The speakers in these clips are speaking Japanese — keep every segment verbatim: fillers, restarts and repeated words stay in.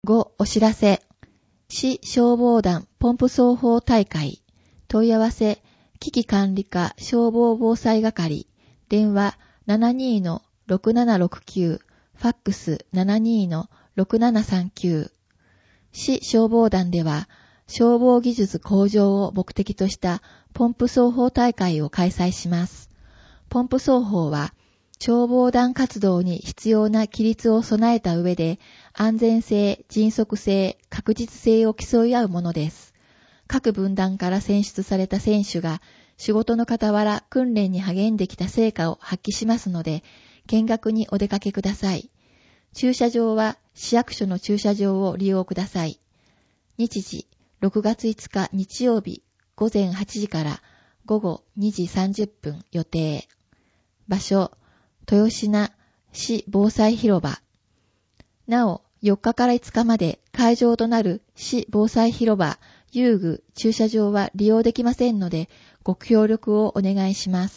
ご、お知らせ。市消防団ポンプ奏法大会。問い合わせ、危機管理課消防防災係。電話 ななにーのろくななろくきゅう。ファックス ななにーのろくななさんきゅう。市消防団では、消防技術向上を目的としたポンプ奏法大会を開催します。ポンプ奏法は、消防団活動に必要な規律を備えた上で、安全性、迅速性、確実性を競い合うものです。各分団から選出された選手が、仕事の傍ら訓練に励んできた成果を発揮しますので、見学にお出かけください。駐車場は市役所の駐車場を利用ください。日時、ろくがついつか日曜日、ごぜんはちじからごごにじさんじゅっぷん予定。場所、豊品市防災広場。なお、よっかからいつかまで会場となる市防災広場遊具駐車場は利用できませんので、ご協力をお願いします。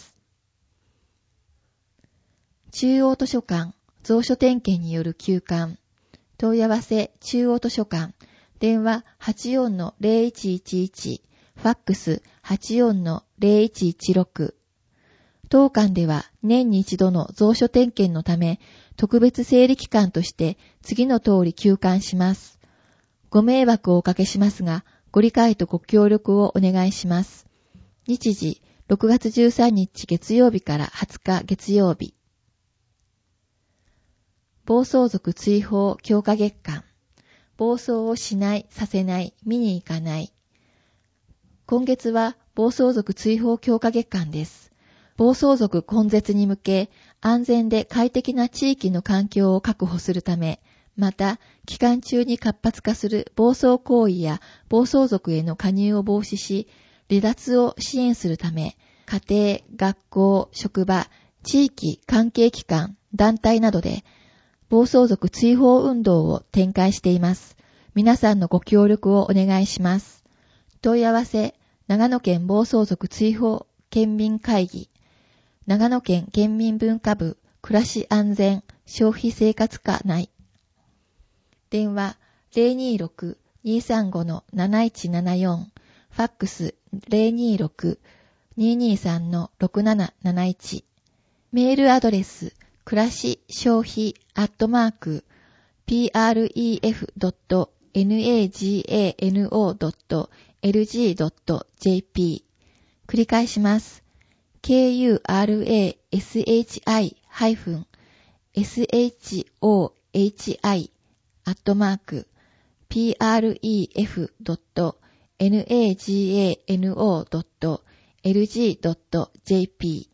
中央図書館蔵書点検による休館。問い合わせ中央図書館。電話 はちよんのぜろいちいちいち。ファックス はちよんのぜろいちいちろく。当館では年に一度の蔵書点検のため、特別整理期間として次の通り休館します。ご迷惑をおかけしますが、ご理解とご協力をお願いします。日時、ろくがつじゅうさんにち月曜日からはつか月曜日。暴走族追放強化月間。暴走をしない、させない、見に行かない。今月は暴走族追放強化月間です。暴走族根絶に向け、安全で快適な地域の環境を確保するため、また、期間中に活発化する暴走行為や暴走族への加入を防止し、離脱を支援するため、家庭、学校、職場、地域、関係機関、団体などで、暴走族追放運動を展開しています。皆さんのご協力をお願いします。問い合わせ、長野県暴走族追放県民会議。長野県県民文化部暮らし安全消費生活課内。電話 ぜろにーろくにーさんごのなないちななよん。ファックス ぜろにーろくにーにーさんのろくなななないち。メールアドレス暮らし消費アットマーク ピーアールイーエフドットナガノドットエルジードットジェーピー 繰り返します。ケーユーアールエーエスエイチアイ ハイフン エスエイチオーエイチアイ アットマーク ピーアールイーエフドットナガノドットエルジードットジェーピー